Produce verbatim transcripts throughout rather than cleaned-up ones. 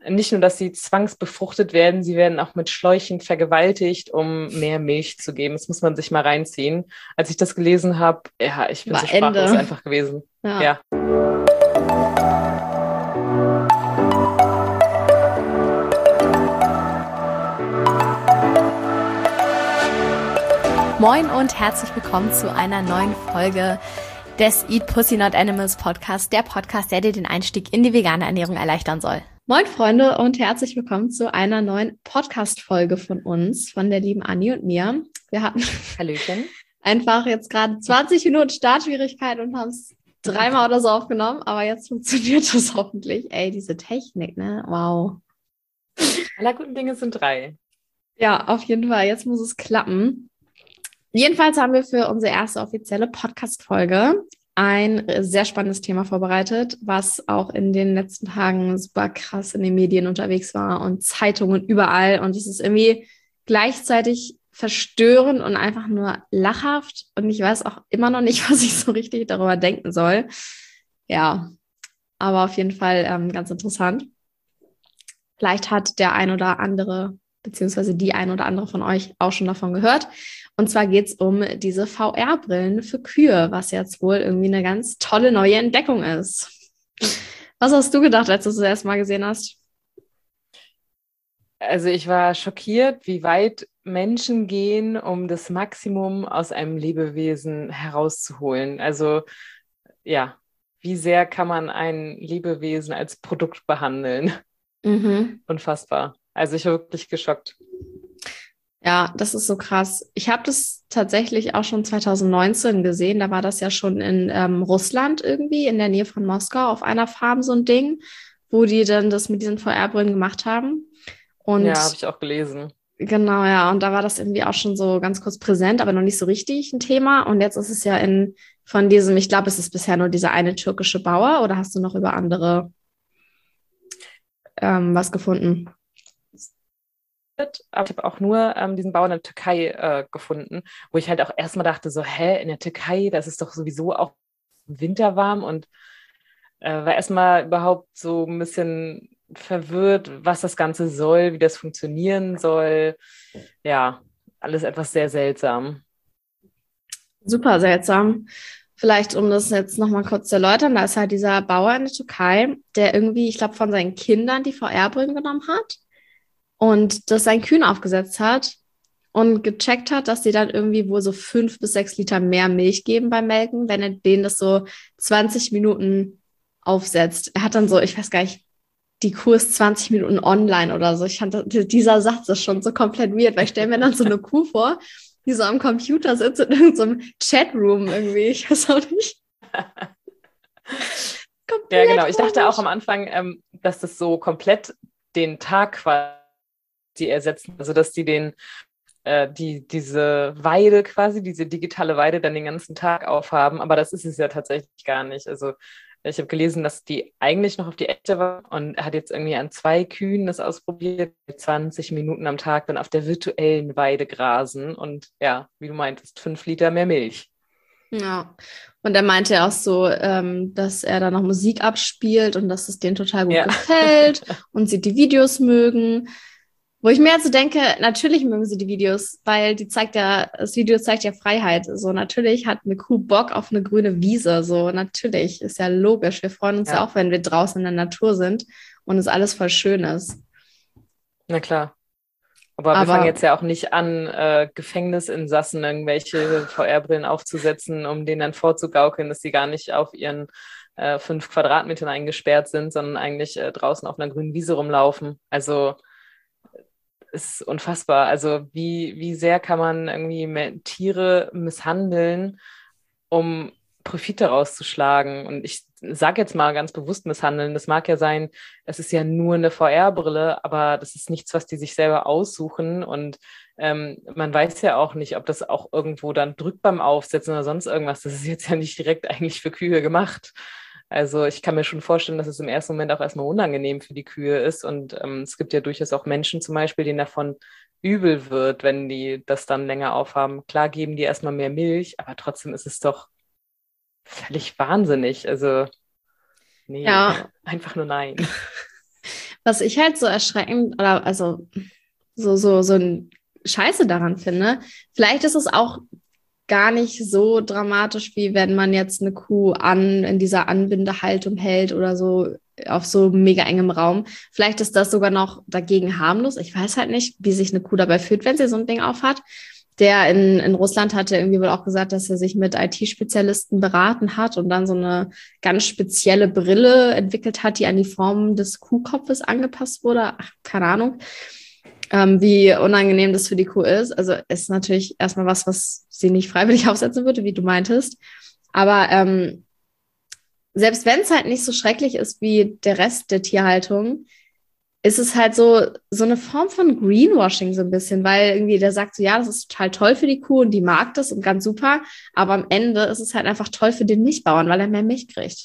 nicht nur, dass sie zwangsbefruchtet werden, sie werden auch mit Schläuchen vergewaltigt, um mehr Milch zu geben. Das muss man sich mal reinziehen. Als ich das gelesen habe, ja, ich bin War so sprachlos Ende. einfach gewesen. Ja. Ja. Moin und herzlich willkommen zu einer neuen Folge des Eat Pussy Not Animals Podcast, der Podcast, der dir den Einstieg in die vegane Ernährung erleichtern soll. Moin Freunde und herzlich willkommen zu einer neuen Podcast-Folge von uns, von der lieben Anni und mir. Wir hatten Hallöchen. einfach jetzt gerade zwanzig Minuten Startschwierigkeit und haben es dreimal oder so aufgenommen, aber jetzt funktioniert das hoffentlich. Ey, diese Technik, ne? Wow. Aller guten Dinge sind drei. Ja, auf jeden Fall. Jetzt muss es klappen. Jedenfalls haben wir für unsere erste offizielle Podcast-Folge ein sehr spannendes Thema vorbereitet, was auch in den letzten Tagen super krass in den Medien unterwegs war und Zeitungen überall. Und es ist irgendwie gleichzeitig verstörend und einfach nur lachhaft. Und ich weiß auch immer noch nicht, was ich so richtig darüber denken soll. Ja, aber auf jeden Fall ähm, ganz interessant. Vielleicht hat der ein oder andere beziehungsweise die ein oder andere von euch auch schon davon gehört. Und zwar geht es um diese V R-Brillen für Kühe, was jetzt wohl irgendwie eine ganz tolle neue Entdeckung ist. Was hast du gedacht, als du es das erste Mal gesehen hast? Also ich war schockiert, wie weit Menschen gehen, um das Maximum aus einem Lebewesen herauszuholen. Also ja, wie sehr kann man ein Lebewesen als Produkt behandeln? Mhm. Unfassbar. Also ich war wirklich geschockt. Ja, das ist so krass. Ich habe das tatsächlich auch schon zwanzig neunzehn gesehen. Da war das ja schon in ähm, Russland irgendwie, in der Nähe von Moskau, auf einer Farm so ein Ding, wo die dann das mit diesen V R-Brillen gemacht haben. Und ja, habe ich auch gelesen. Genau, ja. Und da war das irgendwie auch schon so ganz kurz präsent, aber noch nicht so richtig ein Thema. Und jetzt ist es ja in von diesem, ich glaube, es ist bisher nur dieser eine türkische Bauer, oder hast du noch über andere ähm, was gefunden? Aber ich habe auch nur ähm, diesen Bauern in der Türkei äh, gefunden, wo ich halt auch erstmal dachte, so, hä, in der Türkei, das ist doch sowieso auch winterwarm, und äh, war erstmal überhaupt so ein bisschen verwirrt, was das Ganze soll, wie das funktionieren soll. Ja, alles etwas sehr seltsam. Super seltsam. Vielleicht, um das jetzt nochmal kurz zu erläutern, da ist halt dieser Bauer in der Türkei, der irgendwie, ich glaube, von seinen Kindern die V R-Brillen genommen hat und das seinen Kühen aufgesetzt hat und gecheckt hat, dass die dann irgendwie wohl so fünf bis sechs Liter mehr Milch geben beim Melken, wenn er denen das so zwanzig Minuten aufsetzt. Er hat dann so, ich weiß gar nicht, die Kuh ist zwanzig Minuten online oder so. Ich fand, dieser Satz ist schon so komplett weird, weil ich stelle mir dann so eine Kuh vor, die so am Computer sitzt in irgendeinem Chatroom irgendwie. Ich weiß auch nicht. Ja, genau. Ich dachte auch am Anfang, ähm, dass das so komplett den Tag quasi ersetzen, also dass die den, äh, die, diese Weide quasi, diese digitale Weide dann den ganzen Tag aufhaben, aber das ist es ja tatsächlich gar nicht. Also ich habe gelesen, dass die eigentlich noch auf die echte war, und er hat jetzt irgendwie an zwei Kühen das ausprobiert, zwanzig Minuten am Tag dann auf der virtuellen Weide grasen und ja, wie du meintest, fünf Liter mehr Milch. Ja, und er meinte ja auch so, ähm, dass er da noch Musik abspielt und dass es denen total gut Ja. gefällt und sie die Videos mögen. Wo ich mir also denke, natürlich mögen sie die Videos, weil die zeigt ja, das Video zeigt ja Freiheit. So, natürlich hat eine Kuh Bock auf eine grüne Wiese. So, natürlich, ist ja logisch. Wir freuen uns ja, ja auch, wenn wir draußen in der Natur sind und es alles voll schön ist. Na klar. Aber, Aber wir fangen jetzt ja auch nicht an, äh, Gefängnisinsassen irgendwelche V R-Brillen aufzusetzen, um denen dann vorzugaukeln, dass sie gar nicht auf ihren äh, fünf Quadratmetern eingesperrt sind, sondern eigentlich äh, draußen auf einer grünen Wiese rumlaufen. Also ist unfassbar. Also wie, wie sehr kann man irgendwie Tiere misshandeln, um Profite rauszuschlagen? Und ich sage jetzt mal ganz bewusst misshandeln. Das mag ja sein, es ist ja nur eine V R-Brille, aber das ist nichts, was die sich selber aussuchen. Und ähm, man weiß ja auch nicht, ob das auch irgendwo dann drückt beim Aufsetzen oder sonst irgendwas. Das ist jetzt ja nicht direkt eigentlich für Kühe gemacht. Also ich kann mir schon vorstellen, dass es im ersten Moment auch erstmal unangenehm für die Kühe ist. Und ähm, es gibt ja durchaus auch Menschen zum Beispiel, denen davon übel wird, wenn die das dann länger aufhaben. Klar geben die erstmal mehr Milch, aber trotzdem ist es doch völlig wahnsinnig. Also nee, ja. Einfach nur nein. Was ich halt so erschreckend oder also so, so, so ein Scheiße daran finde, vielleicht ist es auch gar nicht so dramatisch, wie wenn man jetzt eine Kuh an in dieser Anbindehaltung hält oder so auf so mega engem Raum. Vielleicht ist das sogar noch dagegen harmlos. Ich weiß halt nicht, wie sich eine Kuh dabei fühlt, wenn sie so ein Ding aufhat. Der in, in Russland hatte irgendwie wohl auch gesagt, dass er sich mit I T-Spezialisten beraten hat und dann so eine ganz spezielle Brille entwickelt hat, die an die Form des Kuhkopfes angepasst wurde. Ach, keine Ahnung, ähm, wie unangenehm das für die Kuh ist. Also ist natürlich erstmal was, was sie nicht freiwillig aufsetzen würde, wie du meintest. Aber ähm, selbst wenn es halt nicht so schrecklich ist wie der Rest der Tierhaltung, ist es halt so, so eine Form von Greenwashing so ein bisschen, weil irgendwie der sagt so, ja, das ist total toll für die Kuh und die mag das und ganz super, aber am Ende ist es halt einfach toll für den Milchbauern, weil er mehr Milch kriegt.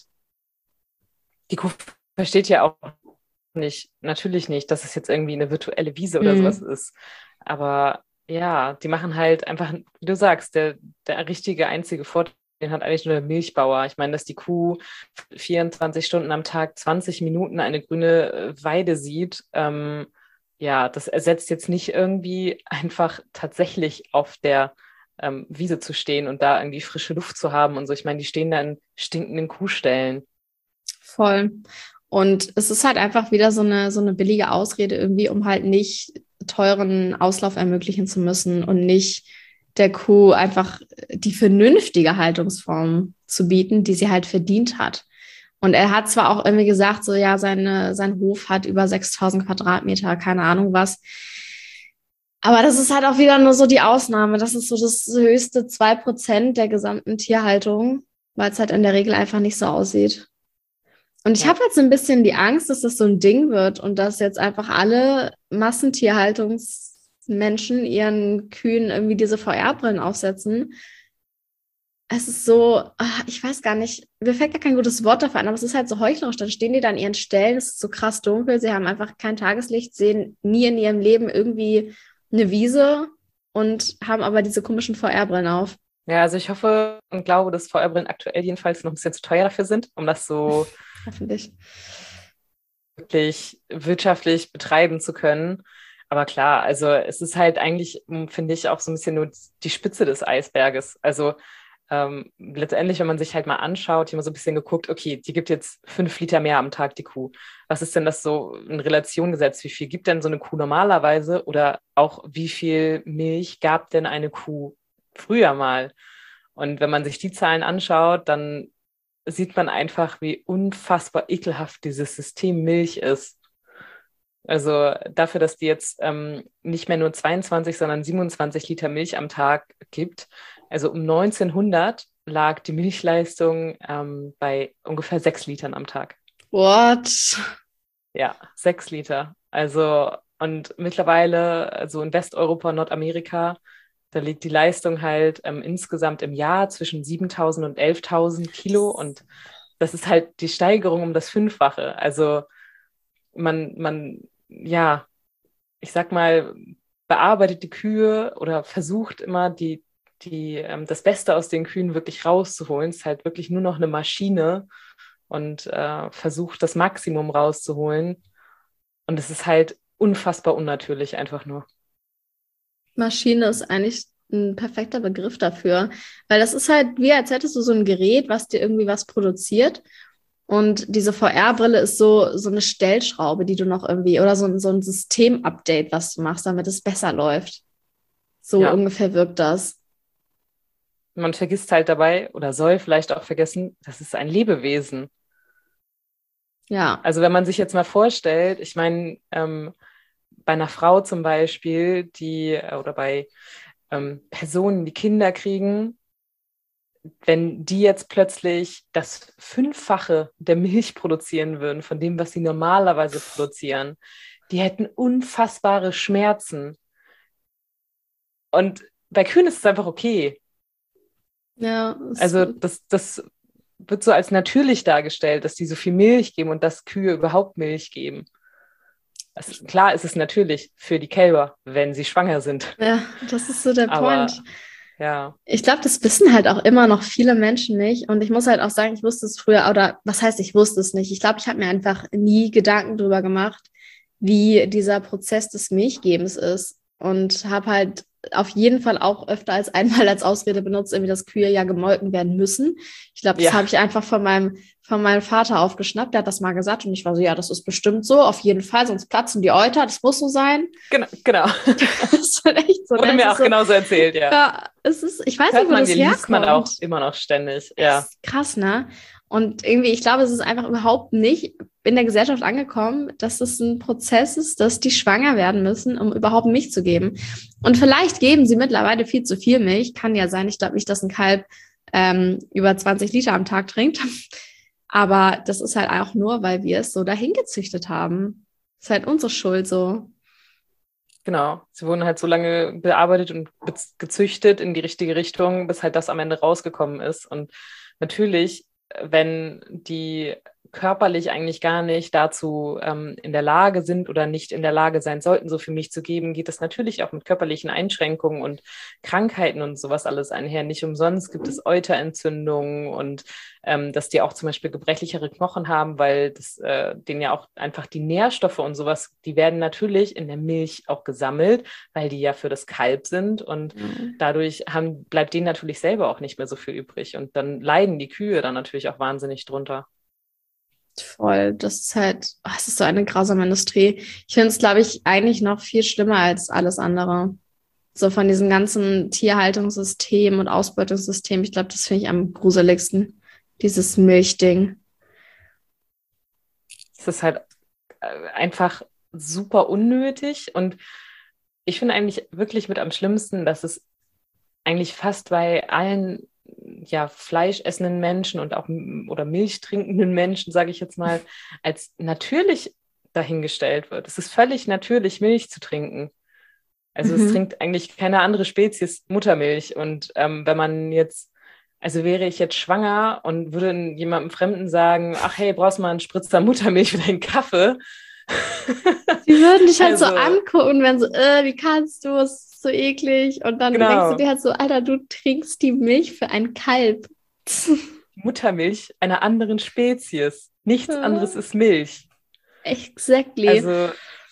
Die Kuh versteht ja auch nicht, natürlich nicht, dass es jetzt irgendwie eine virtuelle Wiese oder Mhm. sowas ist. Aber ja, die machen halt einfach, wie du sagst, der, der richtige, einzige Vorteil, den hat eigentlich nur der Milchbauer. Ich meine, dass die Kuh vierundzwanzig Stunden am Tag, zwanzig Minuten eine grüne Weide sieht, ähm, ja, das ersetzt jetzt nicht irgendwie einfach tatsächlich auf der ähm, Wiese zu stehen und da irgendwie frische Luft zu haben und so. Ich meine, die stehen da in stinkenden Kuhställen. Voll. Und es ist halt einfach wieder so eine, so eine billige Ausrede irgendwie, um halt nicht teuren Auslauf ermöglichen zu müssen und nicht der Kuh einfach die vernünftige Haltungsform zu bieten, die sie halt verdient hat. Und er hat zwar auch irgendwie gesagt, so ja, seine, sein Hof hat über sechstausend Quadratmeter, keine Ahnung was. Aber das ist halt auch wieder nur so die Ausnahme. Das ist so das höchste zwei Prozent der gesamten Tierhaltung, weil es halt in der Regel einfach nicht so aussieht. Und ich Ja. habe jetzt so ein bisschen die Angst, dass das so ein Ding wird und dass jetzt einfach alle Massentierhaltungsmenschen ihren Kühen irgendwie diese V R-Brillen aufsetzen. Es ist so, ach, ich weiß gar nicht, mir fällt gar kein gutes Wort dafür ein, aber es ist halt so heuchlerisch. Dann stehen die da an ihren Stellen, es ist so krass dunkel, sie haben einfach kein Tageslicht, sehen nie in ihrem Leben irgendwie eine Wiese und haben aber diese komischen V R-Brillen auf. Ja, also ich hoffe und glaube, dass V R-Brillen aktuell jedenfalls noch ein bisschen zu teuer dafür sind, um das so Hoffentlich wirklich wirtschaftlich betreiben zu können. Aber klar, also es ist halt eigentlich, finde ich, auch so ein bisschen nur die Spitze des Eisberges. Also ähm, letztendlich, wenn man sich halt mal anschaut, hier mal so ein bisschen geguckt, okay, die gibt jetzt fünf Liter mehr am Tag, die Kuh. Was ist denn das so in Relation gesetzt? Wie viel gibt denn so eine Kuh normalerweise? Oder auch wie viel Milch gab denn eine Kuh früher mal? Und wenn man sich die Zahlen anschaut, dann sieht man einfach, wie unfassbar ekelhaft dieses System Milch ist. Also dafür, dass die jetzt ähm, nicht mehr nur zweiundzwanzig, sondern siebenundzwanzig Liter Milch am Tag gibt. Also um neunzehnhundert lag die Milchleistung ähm, bei ungefähr sechs Litern am Tag. What? Ja, sechs Liter. Also und mittlerweile, also in Westeuropa, Nordamerika, da liegt die Leistung halt ähm, insgesamt im Jahr zwischen siebentausend und elftausend Kilo und das ist halt die Steigerung um das Fünffache. Also man, man, ja, ich sag mal, bearbeitet die Kühe oder versucht immer die, die, ähm, das Beste aus den Kühen wirklich rauszuholen. Es ist halt wirklich nur noch eine Maschine und äh, versucht das Maximum rauszuholen. Und es ist halt unfassbar unnatürlich einfach nur. Maschine ist eigentlich ein perfekter Begriff dafür, weil das ist halt wie, als hättest du so ein Gerät, was dir irgendwie was produziert und diese V R-Brille ist so, so eine Stellschraube, die du noch irgendwie, oder so, so ein System-Update, was du machst, damit es besser läuft. So Ja. ungefähr wirkt das. Man vergisst halt dabei oder soll vielleicht auch vergessen, das ist ein Lebewesen. Ja. Also wenn man sich jetzt mal vorstellt, ich meine, ähm, bei einer Frau zum Beispiel, die oder bei ähm, Personen, die Kinder kriegen, wenn die jetzt plötzlich das Fünffache der Milch produzieren würden von dem, was sie normalerweise produzieren, die hätten unfassbare Schmerzen. Und bei Kühen ist es einfach okay. Ja. Also das, das wird so als natürlich dargestellt, dass die so viel Milch geben und dass Kühe überhaupt Milch geben. Also, klar ist es natürlich für die Kälber, wenn sie schwanger sind. Ja, das ist so der Aber, Point. Ja. Ich glaube, das wissen halt auch immer noch viele Menschen nicht. Und ich muss halt auch sagen, ich wusste es früher, oder was heißt, ich wusste es nicht. Ich glaube, ich habe mir einfach nie Gedanken drüber gemacht, wie dieser Prozess des Milchgebens ist und habe halt auf jeden Fall auch öfter als einmal als Ausrede benutzt, irgendwie, dass Kühe ja gemolken werden müssen. Ich glaube, das Ja. habe ich einfach von meinem, von meinem Vater aufgeschnappt. Der hat das mal gesagt und ich war so, ja, das ist bestimmt so, auf jeden Fall, sonst platzen die Euter, das muss so sein. Genau, genau. Das ist halt echt so. Wurde mir auch so, genauso erzählt, ja. Ja, es ist, ich weiß Hört nicht, wo man, das die herkommt. liest man auch immer noch ständig, ja. Das ist krass, ne? Und irgendwie, ich glaube, es ist einfach überhaupt nicht in der Gesellschaft angekommen, dass es ein Prozess ist, dass die schwanger werden müssen, um überhaupt Milch zu geben. Und vielleicht geben sie mittlerweile viel zu viel Milch. Kann ja sein. Ich glaube nicht, dass ein Kalb ähm, über zwanzig Liter am Tag trinkt. Aber das ist halt auch nur, weil wir es so dahin gezüchtet haben. Das ist halt unsere Schuld so. Genau. Sie wurden halt so lange bearbeitet und gezüchtet in die richtige Richtung, bis halt das am Ende rausgekommen ist. Und natürlich, wenn die körperlich eigentlich gar nicht dazu ähm, in der Lage sind oder nicht in der Lage sein sollten, so viel Milch zu geben, geht es natürlich auch mit körperlichen Einschränkungen und Krankheiten und sowas alles einher. Nicht umsonst gibt es Euterentzündungen und ähm, dass die auch zum Beispiel gebrechlichere Knochen haben, weil das äh, denen ja auch einfach die Nährstoffe und sowas, die werden natürlich in der Milch auch gesammelt, weil die ja für das Kalb sind und mhm. dadurch haben, bleibt denen natürlich selber auch nicht mehr so viel übrig und dann leiden die Kühe dann natürlich auch wahnsinnig drunter. Voll, das ist halt, oh, es ist so eine grausame Industrie. Ich finde es, glaube ich, eigentlich noch viel schlimmer als alles andere. So von diesem ganzen Tierhaltungssystem und Ausbeutungssystem. Ich glaube, das finde ich am gruseligsten, dieses Milchding. Es ist halt einfach super unnötig und ich finde eigentlich wirklich mit am schlimmsten, dass es eigentlich fast bei allen ja, fleischessenden Menschen und auch oder Milch trinkenden Menschen, sage ich jetzt mal, als natürlich dahingestellt wird. Es ist völlig natürlich, Milch zu trinken. Also mhm. es trinkt eigentlich keine andere Spezies Muttermilch. Und ähm, wenn man jetzt, also wäre ich jetzt schwanger und würde jemandem Fremden sagen, ach hey, brauchst du mal einen Spritzer Muttermilch für deinen Kaffee? Die würden dich halt also, so angucken, wenn so, äh, wie kannst du, es ist so eklig. Und dann genau. denkst du dir halt so, Alter, du trinkst die Milch für ein Kalb. Muttermilch einer anderen Spezies. Nichts ja. anderes ist Milch. Exactly. Also,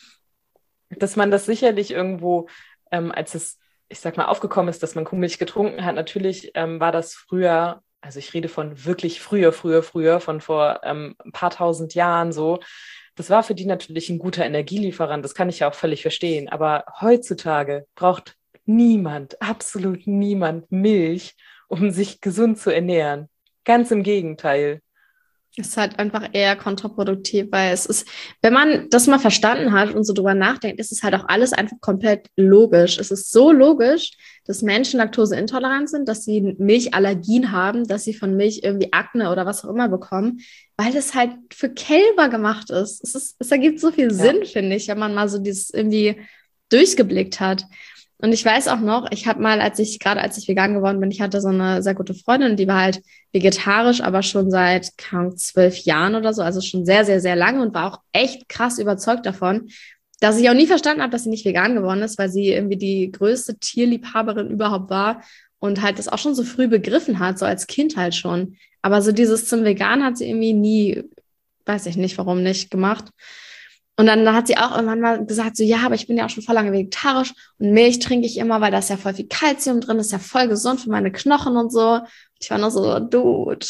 dass man das sicherlich irgendwo, ähm, als es, ich sag mal, aufgekommen ist, dass man Kuhmilch getrunken hat, natürlich ähm, war das früher, also ich rede von wirklich früher, früher, früher, von vor ähm, ein paar tausend Jahren so. Das war für die natürlich ein guter Energielieferant, das kann ich ja auch völlig verstehen. Aber heutzutage braucht niemand, absolut niemand Milch, um sich gesund zu ernähren. Ganz im Gegenteil. Es ist halt einfach eher kontraproduktiv, weil es ist, wenn man das mal verstanden hat und so drüber nachdenkt, ist es halt auch alles einfach komplett logisch. Es ist so logisch, dass Menschen laktoseintolerant sind, dass sie Milchallergien haben, dass sie von Milch irgendwie Akne oder was auch immer bekommen, weil es halt für Kälber gemacht ist. Es ist, es ergibt so viel ja. Sinn, finde ich, wenn man mal so dieses irgendwie durchgeblickt hat. Und ich weiß auch noch, ich habe mal, als ich, gerade als ich vegan geworden bin, ich hatte so eine sehr gute Freundin, die war halt vegetarisch, aber schon seit kaum zwölf Jahren oder so, also schon sehr, sehr, sehr lange und war auch echt krass überzeugt davon, dass ich auch nie verstanden habe, dass sie nicht vegan geworden ist, weil sie irgendwie die größte Tierliebhaberin überhaupt war und halt das auch schon so früh begriffen hat, so als Kind halt schon. Aber so dieses zum Vegan hat sie irgendwie nie, weiß ich nicht, warum nicht gemacht. Und dann hat sie auch irgendwann mal gesagt, so ja, aber ich bin ja auch schon voll lange vegetarisch und Milch trinke ich immer, weil da ist ja voll viel Kalzium drin, ist ja voll gesund für meine Knochen und so. Ich war nur so, Dude,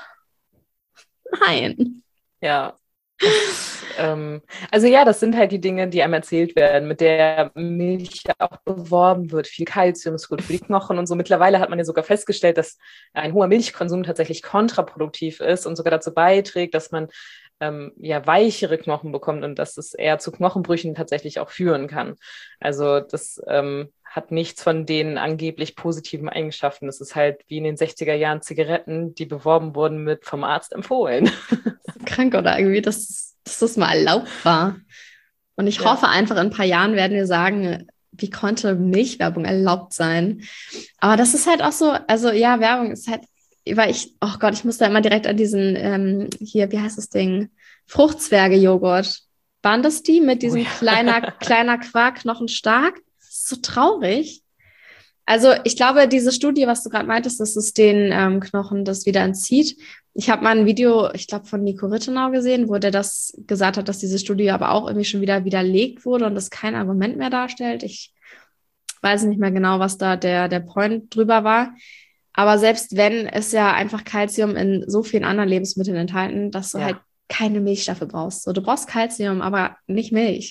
nein. Ja, das, ähm, also ja, das sind halt die Dinge, die einem erzählt werden, mit der Milch auch beworben wird. Viel Kalzium ist gut für die Knochen und so. Mittlerweile hat man ja sogar festgestellt, dass ein hoher Milchkonsum tatsächlich kontraproduktiv ist und sogar dazu beiträgt, dass man Ähm, ja, weichere Knochen bekommt und dass es eher zu Knochenbrüchen tatsächlich auch führen kann. Also das ähm, hat nichts von den angeblich positiven Eigenschaften. Das ist halt wie in den sechziger Jahren Zigaretten, die beworben wurden mit vom Arzt empfohlen. Krank oder irgendwie, dass, dass das mal erlaubt war. Und ich ja. hoffe einfach, in ein paar Jahren werden wir sagen, wie konnte Milchwerbung erlaubt sein? Aber das ist halt auch so, also ja, Werbung ist halt weil ich, oh Gott, ich muss da immer direkt an diesen, ähm, hier, wie heißt das Ding? Fruchtzwerge-Joghurt. Waren das die mit diesem oh ja. kleiner, kleiner Quark, knochenstark? Das ist so traurig. Also ich glaube, diese Studie, was du gerade meintest, dass es den ähm, Knochen das wieder entzieht. Ich habe mal ein Video, ich glaube, von Nico Rittenau gesehen, wo der das gesagt hat, dass diese Studie aber auch irgendwie schon wieder widerlegt wurde und das kein Argument mehr darstellt. Ich weiß nicht mehr genau, was da der, der Point drüber war. Aber selbst wenn, ist ja einfach Calcium in so vielen anderen Lebensmitteln enthalten, dass du ja. halt keine Milch dafür brauchst. So, du brauchst Calcium, aber nicht Milch.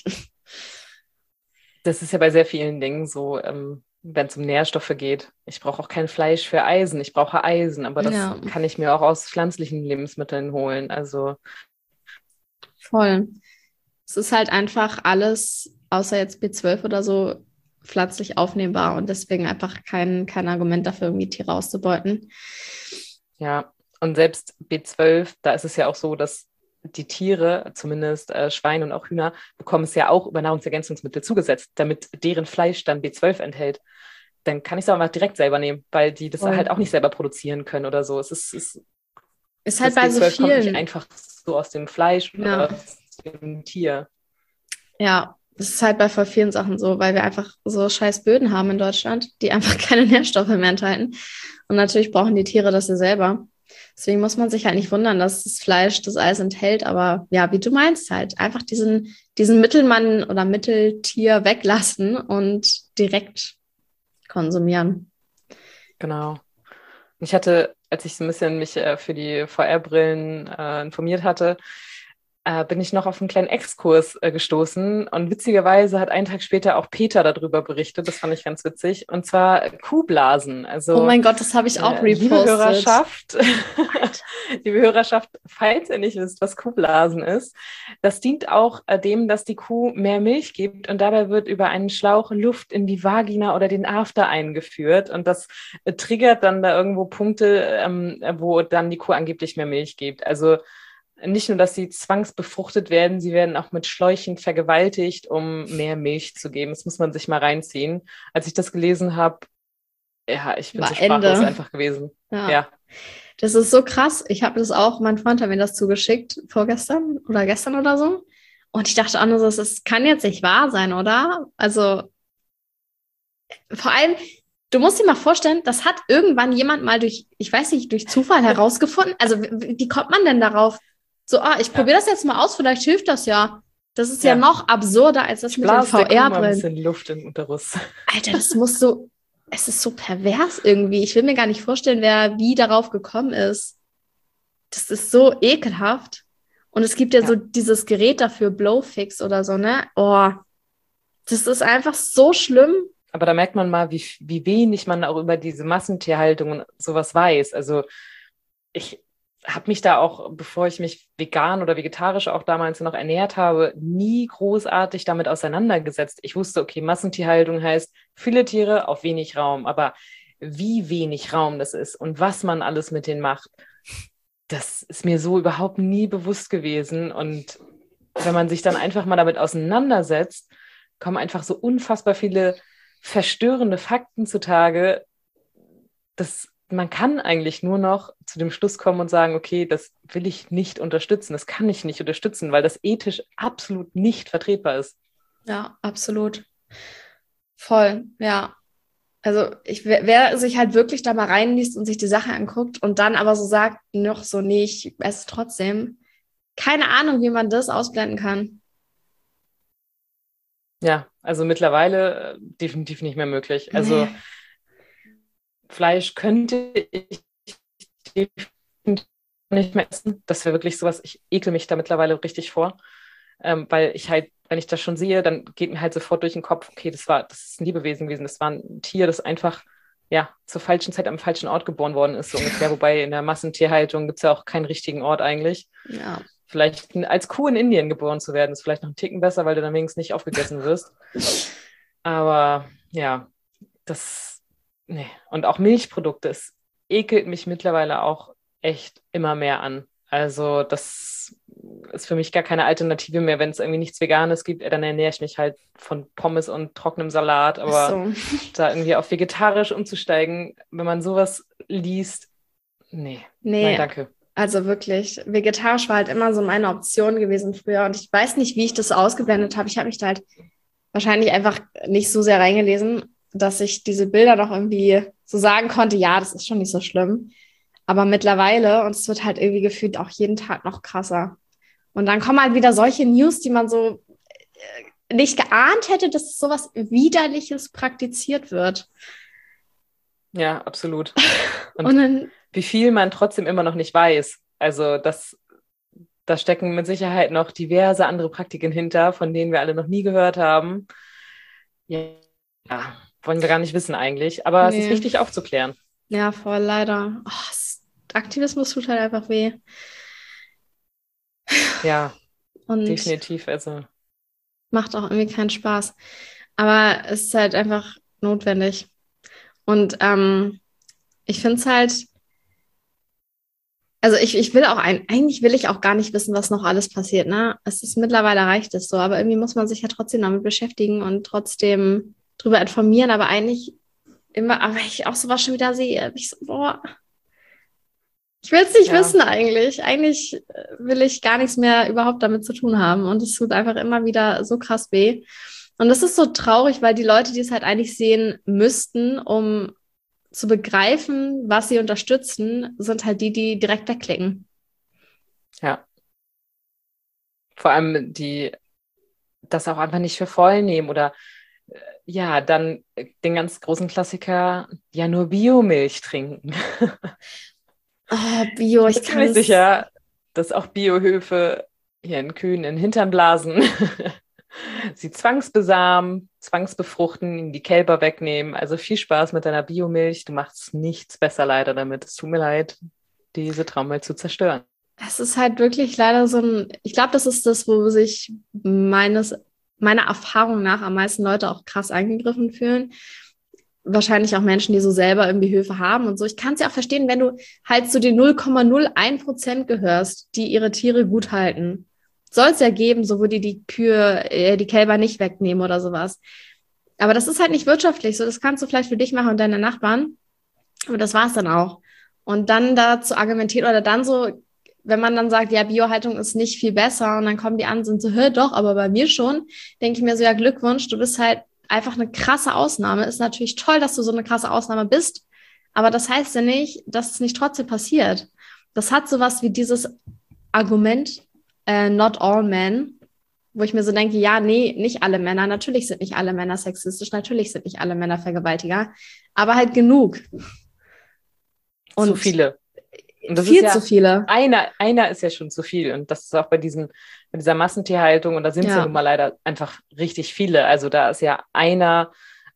Das ist ja bei sehr vielen Dingen so, ähm, wenn es um Nährstoffe geht. Ich brauche auch kein Fleisch für Eisen. Ich brauche Eisen, aber das ja. kann ich mir auch aus pflanzlichen Lebensmitteln holen. Also voll. Es ist halt einfach alles, außer jetzt B zwölf oder so, pflanzlich aufnehmbar und deswegen einfach kein, kein Argument dafür, irgendwie Tiere auszubeuten. Ja, und selbst B zwölf, da ist es ja auch so, dass die Tiere, zumindest äh, Schweine und auch Hühner, bekommen es ja auch über Nahrungsergänzungsmittel zugesetzt, damit deren Fleisch dann B zwölf enthält. Dann kann ich es auch mal direkt selber nehmen, weil die das oh. halt auch nicht selber produzieren können oder so. Es ist, es ist halt bei so vielen. kommt nicht einfach so aus dem Fleisch ja. oder aus dem Tier. Ja, das ist halt bei voll vielen Sachen so, weil wir einfach so scheiß Böden haben in Deutschland, die einfach keine Nährstoffe mehr enthalten. Und natürlich brauchen die Tiere das ja selber. Deswegen muss man sich halt nicht wundern, dass das Fleisch das alles enthält. Aber ja, wie du meinst halt, einfach diesen, diesen Mittelmann oder Mitteltier weglassen und direkt konsumieren. Genau. Ich hatte, als ich so ein bisschen mich äh, für die V R-Brillen äh, informiert hatte, äh, bin ich noch auf einen kleinen Exkurs äh, gestoßen. Und witzigerweise hat einen Tag später auch Peter darüber berichtet. Das fand ich ganz witzig. Und zwar Kuhblasen. Also, oh mein Gott, das habe ich auch äh, repostet. Liebe Hörerschaft, liebe Hörerschaft, falls ihr nicht wisst, was Kuhblasen ist, das dient auch äh, dem, dass die Kuh mehr Milch gibt. Und dabei wird über einen Schlauch Luft in die Vagina oder den After eingeführt. Und das äh, triggert dann da irgendwo Punkte, ähm, wo dann die Kuh angeblich mehr Milch gibt. Also nicht nur, dass sie zwangsbefruchtet werden, sie werden auch mit Schläuchen vergewaltigt, um mehr Milch zu geben. Das muss man sich mal reinziehen. Als ich das gelesen habe, ja, ich bin War so sprachlos Ende. einfach gewesen. Ja. ja. Das ist so krass. Ich habe das auch, mein Freund hat mir das zugeschickt, vorgestern oder gestern oder so. Und ich dachte auch nur so, das kann jetzt nicht wahr sein, oder? Also, vor allem, du musst dir mal vorstellen, das hat irgendwann jemand mal durch, ich weiß nicht, durch Zufall herausgefunden. Also, wie, wie kommt man denn darauf? So, ah, ich ja. probiere das jetzt mal aus, vielleicht hilft das ja. Das ist ja, ja noch absurder als das ich mit den V R-Brillen. Ein bisschen Luft im Unterriss. Alter, das muss so, es ist so pervers irgendwie. Ich will mir gar nicht vorstellen, wer wie darauf gekommen ist. Das ist so ekelhaft. Und es gibt ja, ja. so dieses Gerät dafür, Blowfix oder so, ne? Oh, das ist einfach so schlimm. Aber da merkt man mal, wie, wie wenig man auch über diese Massentierhaltung und sowas weiß. Also ich habe mich da auch, bevor ich mich vegan oder vegetarisch auch damals noch ernährt habe, nie großartig damit auseinandergesetzt. Ich wusste, okay, Massentierhaltung heißt viele Tiere auf wenig Raum, aber wie wenig Raum das ist und was man alles mit denen macht, das ist mir so überhaupt nie bewusst gewesen. Und wenn man sich dann einfach mal damit auseinandersetzt, kommen einfach so unfassbar viele verstörende Fakten zutage, dass man kann eigentlich nur noch zu dem Schluss kommen und sagen, okay, das will ich nicht unterstützen, das kann ich nicht unterstützen, weil das ethisch absolut nicht vertretbar ist. Ja, absolut. Voll, ja. Also ich, wer, wer sich halt wirklich da mal reinliest und sich die Sache anguckt und dann aber so sagt, noch so, nee, ich esse es trotzdem, keine Ahnung, wie man das ausblenden kann. Ja, also mittlerweile äh, definitiv nicht mehr möglich. Also nee. Fleisch könnte ich definitiv nicht mehr essen. Das wäre wirklich sowas, ich ekel mich da mittlerweile richtig vor. Ähm, weil ich halt, wenn ich das schon sehe, dann geht mir halt sofort durch den Kopf, okay, das war, das ist ein Lebewesen gewesen, das war ein Tier, das einfach, ja, zur falschen Zeit am falschen Ort geboren worden ist, so ungefähr. Wobei in der Massentierhaltung gibt es ja auch keinen richtigen Ort eigentlich. Ja. Vielleicht als Kuh in Indien geboren zu werden, ist vielleicht noch ein Ticken besser, weil du dann wenigstens nicht aufgegessen wirst. Aber ja, das, nee. Und auch Milchprodukte, es ekelt mich mittlerweile auch echt immer mehr an. Also das ist für mich gar keine Alternative mehr. Wenn es irgendwie nichts Veganes gibt, dann ernähre ich mich halt von Pommes und trockenem Salat. Aber so. Da irgendwie auf vegetarisch umzusteigen, wenn man sowas liest, nee, nee. Nein, danke. Also wirklich, vegetarisch war halt immer so meine Option gewesen früher. Und ich weiß nicht, wie ich das ausgeblendet habe. Ich habe mich da halt wahrscheinlich einfach nicht so sehr reingelesen. dass ich diese Bilder doch irgendwie so sagen konnte, ja, das ist schon nicht so schlimm. Aber mittlerweile, und es wird halt irgendwie gefühlt auch jeden Tag noch krasser. Und dann kommen halt wieder solche News, die man so nicht geahnt hätte, dass sowas Widerliches praktiziert wird. Ja, absolut. Und, und dann, wie viel man trotzdem immer noch nicht weiß. Also das, da stecken mit Sicherheit noch diverse andere Praktiken hinter, von denen wir alle noch nie gehört haben. Ja, wollen wir gar nicht wissen eigentlich. Aber nee. Es ist wichtig aufzuklären. Ja, voll, leider. Oh, Aktivismus tut halt einfach weh. Ja, und definitiv. Also macht auch irgendwie keinen Spaß. Aber es ist halt einfach notwendig. Und ähm, ich finde es halt, also ich, ich will auch, ein, eigentlich will ich auch gar nicht wissen, was noch alles passiert, ne? Es ist mittlerweile reicht es so, aber irgendwie muss man sich ja trotzdem damit beschäftigen und trotzdem drüber informieren, aber eigentlich immer, aber ich auch sowas schon wieder sehe, ich so, boah, ich will es nicht ja. wissen eigentlich. Eigentlich will ich gar nichts mehr überhaupt damit zu tun haben und es tut einfach immer wieder so krass weh. Und das ist so traurig, weil die Leute, die es halt eigentlich sehen müssten, um zu begreifen, was sie unterstützen, sind halt die, die direkt wegklicken. Ja. Vor allem die das auch einfach nicht für voll nehmen oder ja, dann den ganz großen Klassiker, ja nur Biomilch trinken. Oh, Bio, ich, ich bin mir sicher, dass auch Biohöfe hier in Kühen in den Hintern blasen, sie zwangsbesamen, zwangsbefruchten, die Kälber wegnehmen. Also viel Spaß mit deiner Biomilch. Du machst nichts besser leider damit. Es tut mir leid, diese Traumwelt zu zerstören. Es ist halt wirklich leider so ein, ich glaube, das ist das, wo sich meines, meiner Erfahrung nach am meisten Leute auch krass angegriffen fühlen. Wahrscheinlich auch Menschen, die so selber irgendwie Höfe haben und so. Ich kann es ja auch verstehen, wenn du halt zu den null Komma null eins Prozent gehörst, die ihre Tiere gut halten. Soll es ja geben, so wo die die Kühe, äh, die Kälber nicht wegnehmen oder sowas. Aber das ist halt nicht wirtschaftlich. So, das kannst du vielleicht für dich machen und deine Nachbarn. Aber das war's dann auch. Und dann da zu argumentieren oder dann so, wenn man dann sagt, ja, Biohaltung ist nicht viel besser und dann kommen die an und sind so, hör doch, aber bei mir schon, denke ich mir so, ja, Glückwunsch, du bist halt einfach eine krasse Ausnahme. Ist natürlich toll, dass du so eine krasse Ausnahme bist, aber das heißt ja nicht, dass es nicht trotzdem passiert. Das hat sowas wie dieses Argument, äh, not all men, wo ich mir so denke, ja, nee, nicht alle Männer, natürlich sind nicht alle Männer sexistisch, natürlich sind nicht alle Männer Vergewaltiger, aber halt genug. Und zu viele. Und das viel ist ja zu viele. Einer, einer ist ja schon zu viel. Und das ist auch bei, diesen, bei dieser Massentierhaltung. Und da sind es ja. ja nun mal leider einfach richtig viele. Also da ist ja einer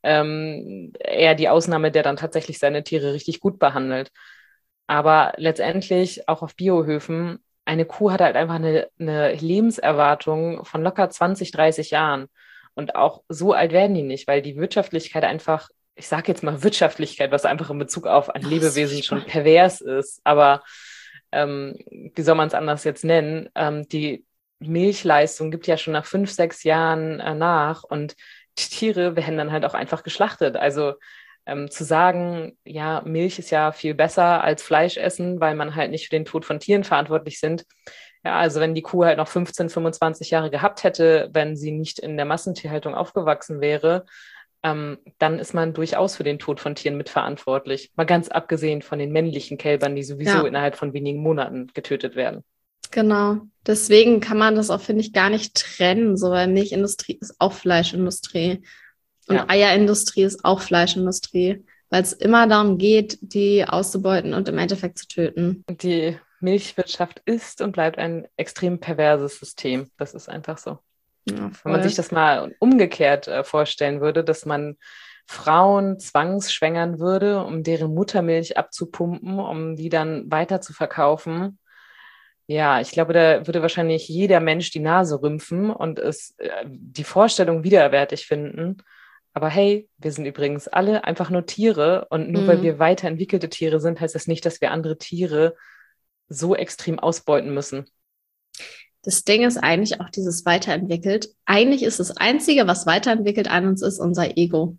ähm, eher die Ausnahme, der dann tatsächlich seine Tiere richtig gut behandelt. Aber letztendlich auch auf Biohöfen, eine Kuh hat halt einfach eine, eine Lebenserwartung von locker zwanzig, dreißig Jahren. Und auch so alt werden die nicht, weil die Wirtschaftlichkeit einfach, ich sage jetzt mal Wirtschaftlichkeit, was einfach in Bezug auf ein Lebewesen schon pervers ist, aber ähm, wie soll man es anders jetzt nennen? Ähm, die Milchleistung gibt ja schon nach fünf, sechs Jahren äh, nach und die Tiere werden dann halt auch einfach geschlachtet. Also ähm, zu sagen, ja, Milch ist ja viel besser als Fleisch essen, weil man halt nicht für den Tod von Tieren verantwortlich sind. Ja, also wenn die Kuh halt noch fünfzehn, fünfundzwanzig Jahre gehabt hätte, wenn sie nicht in der Massentierhaltung aufgewachsen wäre, Ähm, dann ist man durchaus für den Tod von Tieren mitverantwortlich. Mal ganz abgesehen von den männlichen Kälbern, die sowieso ja. innerhalb von wenigen Monaten getötet werden. Genau. Deswegen kann man das auch, finde ich, gar nicht trennen. So, weil Milchindustrie ist auch Fleischindustrie. Und ja. Eierindustrie ist auch Fleischindustrie. Weil es immer darum geht, die auszubeuten und im Endeffekt zu töten. Die Milchwirtschaft ist und bleibt ein extrem perverses System. Das ist einfach so. Ja, wenn man sich das mal umgekehrt äh, vorstellen würde, dass man Frauen zwangsschwängern würde, um deren Muttermilch abzupumpen, um die dann weiter zu verkaufen. Ja, ich glaube, da würde wahrscheinlich jeder Mensch die Nase rümpfen und es äh, die Vorstellung widerwärtig finden. Aber hey, wir sind übrigens alle einfach nur Tiere und nur mhm. weil wir weiterentwickelte Tiere sind, heißt das nicht, dass wir andere Tiere so extrem ausbeuten müssen. Das Ding ist eigentlich auch dieses weiterentwickelt. Eigentlich ist das Einzige, was weiterentwickelt an uns ist, unser Ego.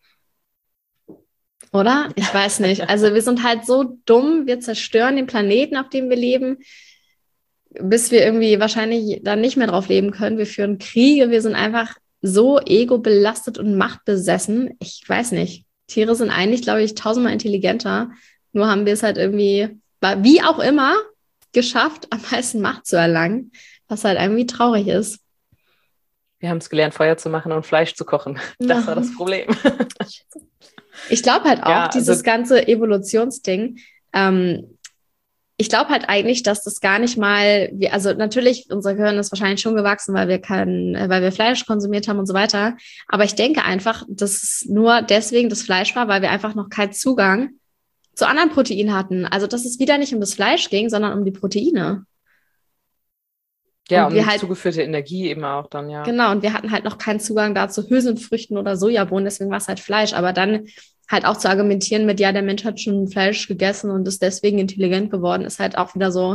Oder? Ich weiß nicht. Also wir sind halt so dumm, wir zerstören den Planeten, auf dem wir leben, bis wir irgendwie wahrscheinlich dann nicht mehr drauf leben können. Wir führen Kriege, wir sind einfach so ego-belastet und machtbesessen. Ich weiß nicht. Tiere sind eigentlich, glaube ich, tausendmal intelligenter. Nur haben wir es halt irgendwie, wie auch immer, geschafft, am meisten Macht zu erlangen, was halt irgendwie traurig ist. Wir haben es gelernt, Feuer zu machen und Fleisch zu kochen. Das war das Problem. Ich glaube halt auch, ja, dieses also, ganze Evolutionsding, ähm, ich glaube halt eigentlich, dass das gar nicht mal, wir, also natürlich, unser Gehirn ist wahrscheinlich schon gewachsen, weil wir kein, weil wir Fleisch konsumiert haben und so weiter. Aber ich denke einfach, dass es nur deswegen das Fleisch war, weil wir einfach noch keinen Zugang zu anderen Proteinen hatten. Also dass es wieder nicht um das Fleisch ging, sondern um die Proteine. Ja, und um wir halt, zugeführte Energie eben auch dann, ja. Genau, und wir hatten halt noch keinen Zugang dazu Hülsenfrüchten oder Sojabohnen, deswegen war es halt Fleisch. Aber dann halt auch zu argumentieren mit, ja, der Mensch hat schon Fleisch gegessen und ist deswegen intelligent geworden, ist halt auch wieder so.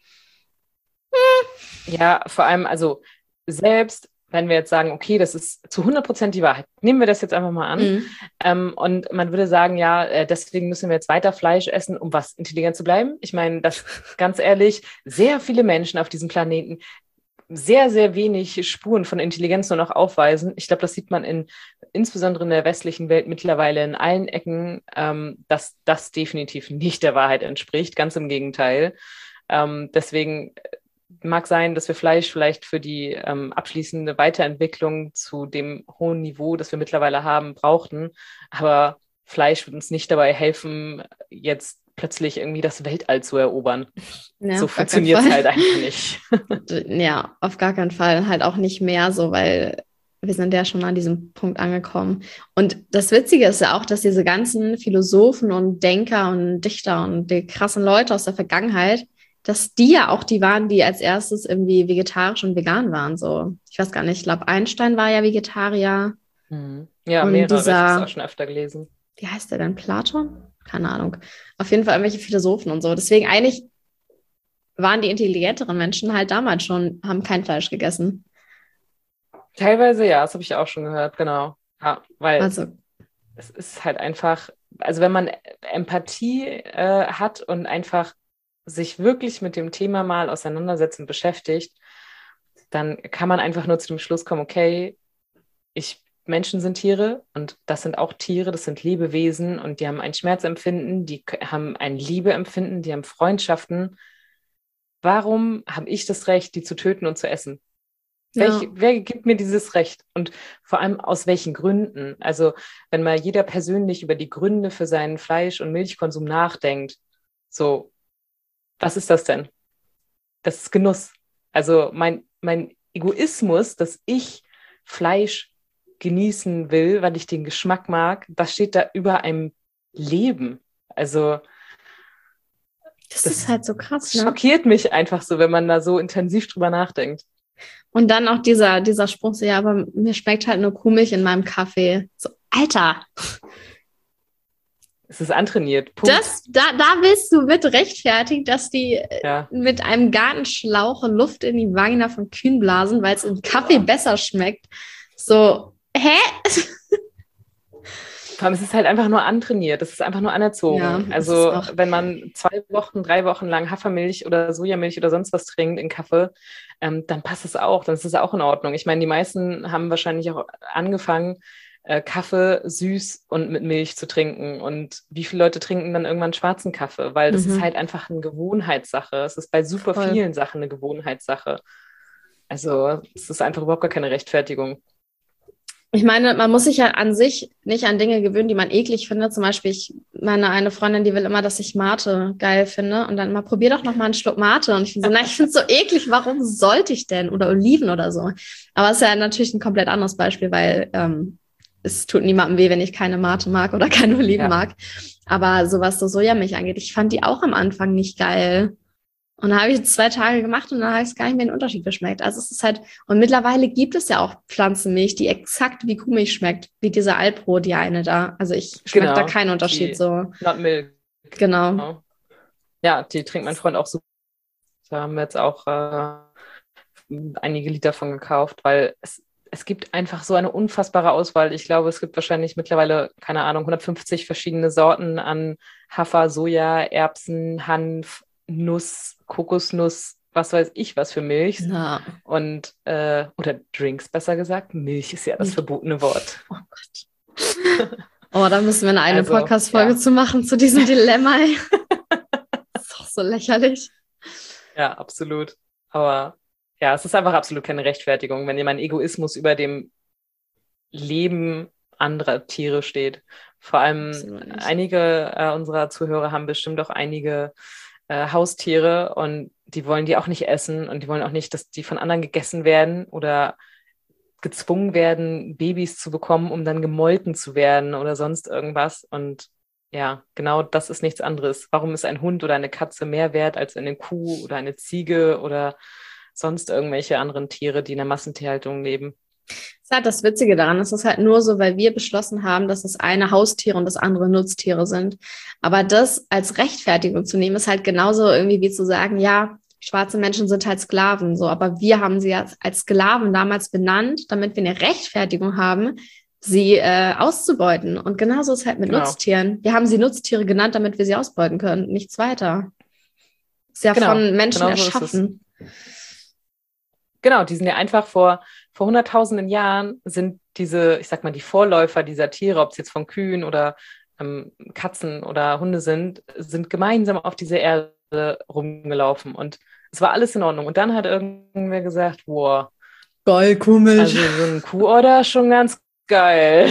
Hm. Ja, vor allem, also selbst wenn wir jetzt sagen, okay, das ist zu hundert Prozent die Wahrheit, nehmen wir das jetzt einfach mal an. Mhm. Ähm, und man würde sagen, ja, äh, deswegen müssen wir jetzt weiter Fleisch essen, um was intelligent zu bleiben. Ich meine, das ganz ehrlich, sehr viele Menschen auf diesem Planeten sehr, sehr wenig Spuren von Intelligenz nur noch aufweisen. Ich glaube, das sieht man in, insbesondere in der westlichen Welt mittlerweile in allen Ecken, ähm, dass das definitiv nicht der Wahrheit entspricht. Ganz im Gegenteil. Ähm, deswegen mag sein, dass wir Fleisch vielleicht für die ähm, abschließende Weiterentwicklung zu dem hohen Niveau, das wir mittlerweile haben, brauchten. Aber Fleisch wird uns nicht dabei helfen, jetzt plötzlich irgendwie das Weltall zu erobern. Ja, so funktioniert es halt einfach nicht. Ja, auf gar keinen Fall. Halt auch nicht mehr so, weil wir sind ja schon an diesem Punkt angekommen. Und das Witzige ist ja auch, dass diese ganzen Philosophen und Denker und Dichter und die krassen Leute aus der Vergangenheit, dass die ja auch die waren, die als erstes irgendwie vegetarisch und vegan waren. So, ich weiß gar nicht, ich glaube, Einstein war ja Vegetarier. Mhm. Ja, und mehrere, dieser, ich habe es auch schon öfter gelesen. Wie heißt der denn? Platon? Keine Ahnung. Auf jeden Fall irgendwelche Philosophen und so. Deswegen eigentlich waren die intelligenteren Menschen halt damals schon, haben kein Fleisch gegessen. Teilweise ja, das habe ich auch schon gehört, genau. Ja, weil also. es ist halt einfach, also wenn man Empathie äh, hat und einfach sich wirklich mit dem Thema mal auseinandersetzt und beschäftigt, dann kann man einfach nur zu dem Schluss kommen, okay, ich, Menschen sind Tiere und das sind auch Tiere, das sind Lebewesen und die haben ein Schmerzempfinden, die haben ein Liebeempfinden, die haben Freundschaften. Warum habe ich das Recht, die zu töten und zu essen? Ja. Welch, wer gibt mir dieses Recht? Und vor allem aus welchen Gründen? Also wenn mal jeder persönlich über die Gründe für seinen Fleisch- und Milchkonsum nachdenkt, so, was ist das denn? Das ist Genuss. Also mein, mein Egoismus, dass ich Fleisch genießen will, weil ich den Geschmack mag, das steht da über einem Leben. Also das, das ist halt so krass, ne? Schockiert mich einfach so, wenn man da so intensiv drüber nachdenkt. Und dann auch dieser, dieser Spruch, so, ja, aber mir schmeckt halt nur Kuhmilch in meinem Kaffee. So, Alter! Es ist antrainiert. Punkt. Das, da, da willst du mit rechtfertigen, dass die ja. mit einem Gartenschlauch Luft in die Vagina von Kühen blasen, weil es im Kaffee ja. besser schmeckt. So, hä? Vor allem, es ist halt einfach nur antrainiert. Das ist einfach nur anerzogen. Ja, also, wenn man zwei Wochen, drei Wochen lang Hafermilch oder Sojamilch oder sonst was trinkt in Kaffee, ähm, dann passt es auch. Dann ist es auch in Ordnung. Ich meine, die meisten haben wahrscheinlich auch angefangen, äh, Kaffee süß und mit Milch zu trinken. Und wie viele Leute trinken dann irgendwann schwarzen Kaffee? Weil das mhm. ist halt einfach eine Gewohnheitssache. Es ist bei super Voll. vielen Sachen eine Gewohnheitssache. Also, es ist einfach überhaupt gar keine Rechtfertigung. Ich meine, man muss sich ja an sich nicht an Dinge gewöhnen, die man eklig findet. Zum Beispiel, ich meine, eine Freundin, die will immer, dass ich Mate geil finde. Und dann mal, probier doch noch mal einen Schluck Mate. Und ich finde so, na, ich finde es so eklig, warum sollte ich denn? Oder Oliven oder so. Aber es ist ja natürlich ein komplett anderes Beispiel, weil ähm, es tut niemandem weh, wenn ich keine Mate mag oder keine Oliven ja. mag. Aber so was so Sojamilch angeht, ich fand die auch am Anfang nicht geil. Und dann habe ich zwei Tage gemacht und dann habe ich es gar nicht mehr den Unterschied geschmeckt. Also es ist halt, und mittlerweile gibt es ja auch Pflanzenmilch, die exakt wie Kuhmilch schmeckt, wie diese Alpro, die eine da. Also ich schmecke genau, da keinen Unterschied so. Not Milk. Genau. genau. Ja, die trinkt mein Freund auch so. Da haben wir jetzt auch äh, einige Liter von gekauft, weil es, es gibt einfach so eine unfassbare Auswahl. Ich glaube, es gibt wahrscheinlich mittlerweile, keine Ahnung, hundertfünfzig verschiedene Sorten an Hafer, Soja, Erbsen, Hanf, Nuss, Kokosnuss, was weiß ich was für Milch. Na. Und, äh, oder Drinks besser gesagt. Milch ist ja das verbotene Wort. Oh Gott. Oh, da müssen wir eine eigene Also, Podcast-Folge ja. zu machen, zu diesem Dilemma. Das ist doch so lächerlich. Ja, absolut. Aber ja, es ist einfach absolut keine Rechtfertigung, wenn mein Egoismus über dem Leben anderer Tiere steht. Vor allem einige äh, unserer Zuhörer haben bestimmt auch einige äh, Haustiere und die wollen die auch nicht essen und die wollen auch nicht, dass die von anderen gegessen werden oder gezwungen werden, Babys zu bekommen, um dann gemolken zu werden oder sonst irgendwas. Und ja, genau das ist nichts anderes. Warum ist ein Hund oder eine Katze mehr wert als eine Kuh oder eine Ziege oder sonst irgendwelche anderen Tiere, die in der Massentierhaltung leben? Das ist halt das Witzige daran, es ist halt nur so, weil wir beschlossen haben, dass das eine Haustiere und das andere Nutztiere sind. Aber das als Rechtfertigung zu nehmen, ist halt genauso irgendwie wie zu sagen, ja, schwarze Menschen sind halt Sklaven, so, aber wir haben sie als, als Sklaven damals benannt, damit wir eine Rechtfertigung haben, sie äh, auszubeuten. Und genauso ist es halt mit Genau. Nutztieren. Wir haben sie Nutztiere genannt, damit wir sie ausbeuten können, nichts weiter. Ist ja Genau, von Menschen genau so ist erschaffen. Genau, die sind ja einfach vor, vor hunderttausenden Jahren sind diese, ich sag mal, die Vorläufer dieser Tiere, ob es jetzt von Kühen oder ähm, Katzen oder Hunde sind, sind gemeinsam auf dieser Erde rumgelaufen und es war alles in Ordnung. Und dann hat irgendwer gesagt, wow, geil, Kuhmilch. Also so ein Kuhorder ist schon ganz geil.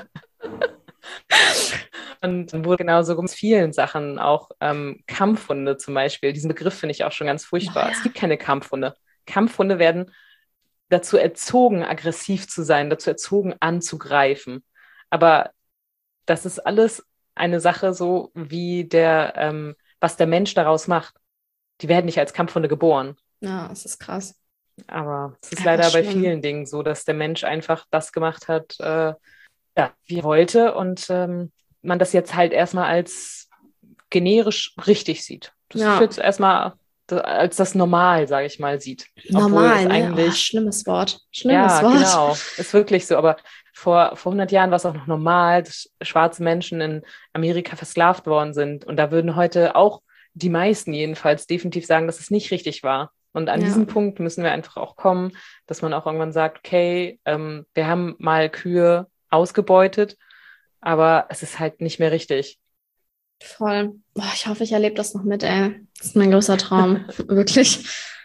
Und dann wurde genauso mit vielen Sachen, auch ähm, Kampfhunde zum Beispiel. Diesen Begriff finde ich auch schon ganz furchtbar. Oh ja. Es gibt keine Kampfhunde. Kampfhunde werden dazu erzogen, aggressiv zu sein, dazu erzogen, anzugreifen. Aber das ist alles eine Sache so, wie der, ähm, was der Mensch daraus macht. Die werden nicht als Kampfhunde geboren. Ja, das ist krass. Aber es ist Einfach leider bei schlimm. vielen Dingen so, dass der Mensch einfach das gemacht hat, äh, ja, wie er wollte und ähm, man das jetzt halt erstmal als generisch richtig sieht. Das Ja. ist jetzt erstmal als das Normal, sage ich mal, sieht. Normal, es ne? eigentlich, Oh, schlimmes Wort. Schlimmes ja, Wort. genau, ist wirklich so. Aber vor, vor hundert Jahren war es auch noch normal, dass schwarze Menschen in Amerika versklavt worden sind. Und da würden heute auch die meisten jedenfalls definitiv sagen, dass es nicht richtig war. Und an Ja. diesem Punkt müssen wir einfach auch kommen, dass man auch irgendwann sagt, okay, ähm, wir haben mal Kühe ausgebeutet, aber es ist halt nicht mehr richtig. Voll. Boah, ich hoffe, ich erlebe das noch mit, ey. Das ist mein größter Traum. Wirklich.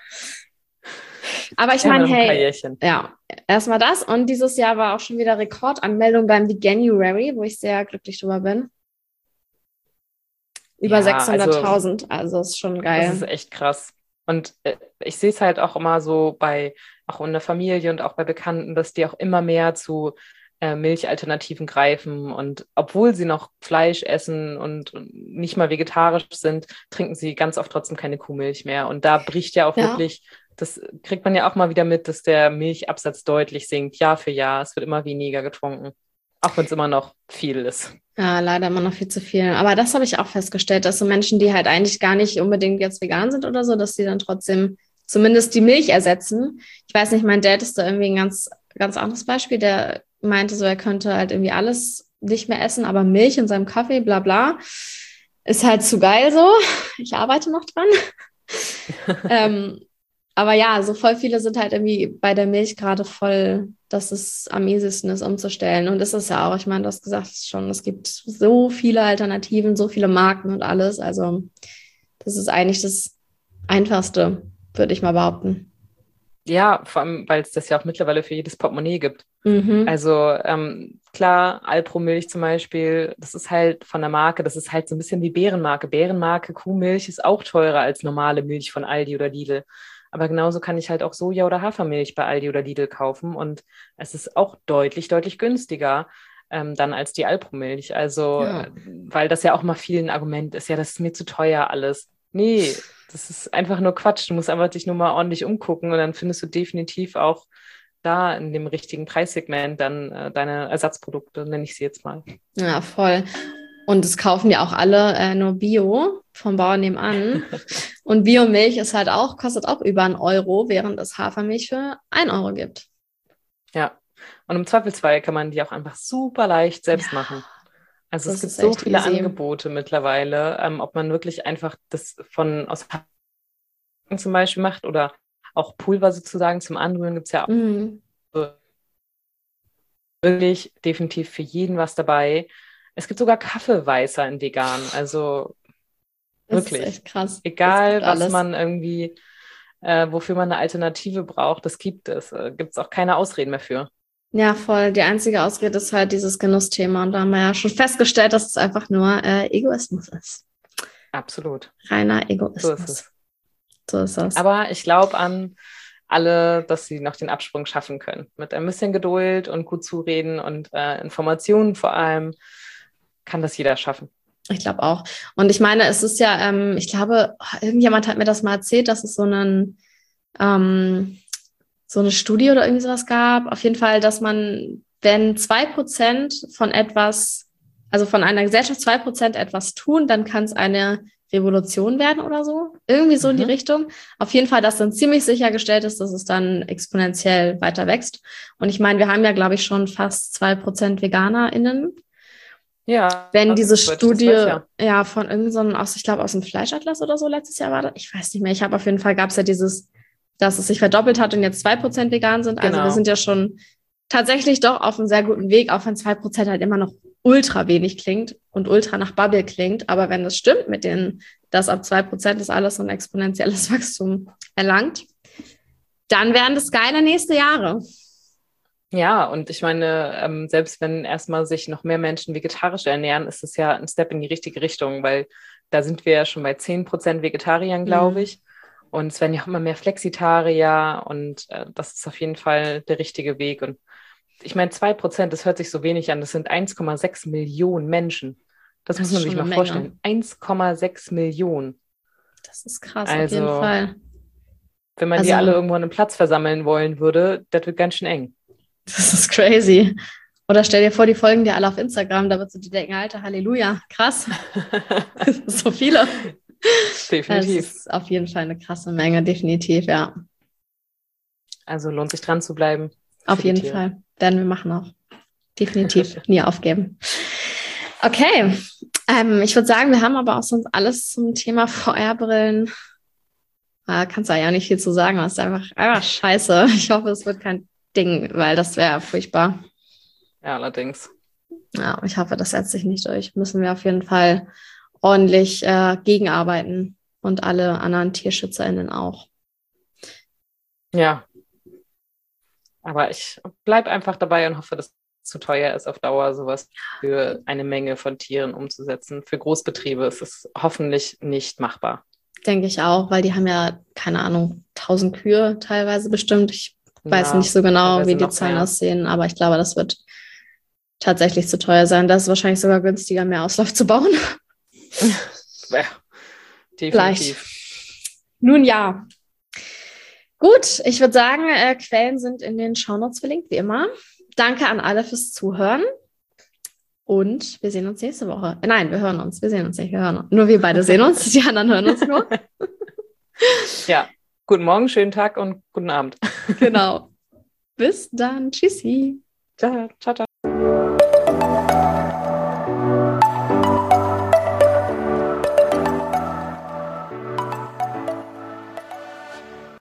Aber ich Ja, meine, noch ein paar hey, Jährchen. ja, erstmal das. Und dieses Jahr war auch schon wieder Rekordanmeldung beim Veganuary, wo ich sehr glücklich drüber bin. Über Ja, sechshunderttausend. Also, ist schon geil. Das ist echt krass. Und äh, ich sehe es halt auch immer so bei, auch in der Familie und auch bei Bekannten, dass die auch immer mehr zu äh, Milchalternativen greifen. Und obwohl sie noch Fleisch essen und, und nicht mal vegetarisch sind, trinken sie ganz oft trotzdem keine Kuhmilch mehr. Und da bricht ja auch Ja. wirklich, das kriegt man ja auch mal wieder mit, dass der Milchabsatz deutlich sinkt, Jahr für Jahr. Es wird immer weniger getrunken. Auch wenn es immer noch viel ist. Ja, leider immer noch viel zu viel. Aber das habe ich auch festgestellt, dass so Menschen, die halt eigentlich gar nicht unbedingt jetzt vegan sind oder so, dass die dann trotzdem zumindest die Milch ersetzen. Ich weiß nicht, mein Dad ist da irgendwie ein ganz, ganz anderes Beispiel. Der meinte so, er könnte halt irgendwie alles nicht mehr essen, aber Milch in seinem Kaffee, bla bla, ist halt zu geil so. Ich arbeite noch dran. ähm, aber ja, so voll viele sind halt irgendwie bei der Milch gerade voll, dass es am ehesten ist, umzustellen. Und das ist ja auch, ich meine, du hast gesagt schon, es gibt so viele Alternativen, so viele Marken und alles. Also das ist eigentlich das Einfachste, würde ich mal behaupten. Ja, vor allem, weil es das ja auch mittlerweile für jedes Portemonnaie gibt. Mhm. Also ähm, klar, Alpro-Milch zum Beispiel, das ist halt von der Marke, das ist halt so ein bisschen wie Bärenmarke. Bärenmarke Kuhmilch ist auch teurer als normale Milch von Aldi oder Lidl. Aber genauso kann ich halt auch Soja- oder Hafermilch bei Aldi oder Lidl kaufen und es ist auch deutlich, deutlich günstiger ähm, dann als die Alpro-Milch. Also, Ja. äh, weil das ja auch mal viel ein Argument ist, ja, das ist mir zu teuer alles. Nee, das ist einfach nur Quatsch. Du musst einfach dich nur mal ordentlich umgucken und dann findest du definitiv auch da in dem richtigen Preissegment dann äh, deine Ersatzprodukte, nenne ich sie jetzt mal. Ja, voll. Und es kaufen ja auch alle äh, nur Bio vom Bauern nebenan. Und Biomilch ist halt auch, kostet auch über einen Euro, während es Hafermilch für ein Euro gibt. Ja, und im Zweifelsfall kann man die auch einfach super leicht selbst Ja, machen. Also das es gibt ist so echt viele easy. Angebote mittlerweile, ähm, ob man wirklich einfach das von aus zum Beispiel macht oder auch Pulver sozusagen zum Anrühren gibt es ja auch Mhm. wirklich definitiv für jeden was dabei. Es gibt sogar Kaffeeweißer in vegan, also Das wirklich. ist echt krass. Egal, gibt was alles. man irgendwie, äh, wofür man eine Alternative braucht, das gibt es. Äh, gibt es auch keine Ausreden mehr für. Ja, voll. Die einzige Ausrede ist halt dieses Genussthema. Und da haben wir ja schon festgestellt, dass es einfach nur äh, Egoismus ist. Absolut. Reiner Egoismus. So ist es. So ist das. Aber ich glaube an alle, dass sie noch den Absprung schaffen können. Mit ein bisschen Geduld und gut zureden und äh, Informationen vor allem kann das jeder schaffen. Ich glaube auch. Und ich meine, es ist ja, ähm, ich glaube, irgendjemand hat mir das mal erzählt, dass es so einen, ähm, so eine Studie oder irgendwie sowas gab. Auf jeden Fall, dass man, wenn zwei Prozent von etwas, also von einer Gesellschaft zwei Prozent etwas tun, dann kann es eine Revolution werden oder so. Irgendwie so mhm. in die Richtung. Auf jeden Fall, dass dann ziemlich sichergestellt ist, dass es dann exponentiell weiter wächst. Und ich meine, wir haben ja, glaube ich, schon fast zwei Prozent VeganerInnen. Ja. Wenn diese Studie zwölf, ja. ja von irgendeinem, aus, ich glaube, aus dem Fleischatlas oder so letztes Jahr war das, ich weiß nicht mehr. Ich habe auf jeden Fall, gab es ja dieses, dass es sich verdoppelt hat und jetzt zwei Prozent vegan sind. Also Genau. wir sind ja schon tatsächlich doch auf einem sehr guten Weg, auch wenn zwei Prozent halt immer noch ultra wenig klingt und ultra nach Bubble klingt. Aber wenn das stimmt mit denen, dass ab zwei Prozent das alles so ein exponentielles Wachstum erlangt, dann wären das geile nächste Jahre. Ja, und ich meine, ähm, selbst wenn erstmal sich noch mehr Menschen vegetarisch ernähren, ist es ja ein Step in die richtige Richtung, weil da sind wir ja schon bei zehn Prozent Vegetariern, glaube Mhm. ich. Und es werden ja auch immer mehr Flexitarier und äh, das ist auf jeden Fall der richtige Weg. Und ich meine, zwei Prozent, das hört sich so wenig an, das sind eins Komma sechs Millionen Menschen. Das, das muss man sich mal vorstellen. eins Komma sechs Millionen. Das ist krass, also, auf jeden Fall. Wenn man also, die alle irgendwo an einem Platz versammeln wollen würde, das wird ganz schön eng. Das ist crazy. Oder stell dir vor, die folgen dir alle auf Instagram, da würdest du dir denken, Alter, Halleluja, krass. So viele. Definitiv. Das ist auf jeden Fall eine krasse Menge, definitiv, ja. Also lohnt sich dran zu bleiben. Auf jeden Tiere. Fall. Werden wir machen auch. Definitiv. Nie aufgeben. Okay. Ähm, ich würde sagen, wir haben aber auch sonst alles zum Thema V R-Brillen. Da kannst du ja nicht viel zu sagen. Das ist einfach, einfach scheiße. Ich hoffe, es wird kein Ding, weil das wäre furchtbar. Ja, allerdings. Ja, ich hoffe, das setzt sich nicht durch. Müssen wir auf jeden Fall ordentlich äh, gegenarbeiten und alle anderen TierschützerInnen auch. Ja. Aber ich bleibe einfach dabei und hoffe, dass es zu teuer ist, auf Dauer sowas für eine Menge von Tieren umzusetzen. Für Großbetriebe ist es hoffentlich nicht machbar. Denke ich auch, weil die haben ja, keine Ahnung, tausend Kühe teilweise bestimmt. Ich weiß ja, nicht so genau, wie die Zahlen mehr. aussehen, aber ich glaube, das wird tatsächlich zu teuer sein. Das ist wahrscheinlich sogar günstiger, mehr Auslauf zu bauen. Ja, definitiv. Vielleicht. Nun ja. Gut, ich würde sagen, äh, Quellen sind in den Shownotes verlinkt, wie immer. Danke an alle fürs Zuhören. Und wir sehen uns nächste Woche. Nein, wir hören uns. Wir sehen uns nicht. Wir hören uns. Nur wir beide sehen uns. Die anderen hören uns nur. Ja, guten Morgen, schönen Tag und guten Abend. Genau. Bis dann. Tschüssi. Ciao, ciao, ciao.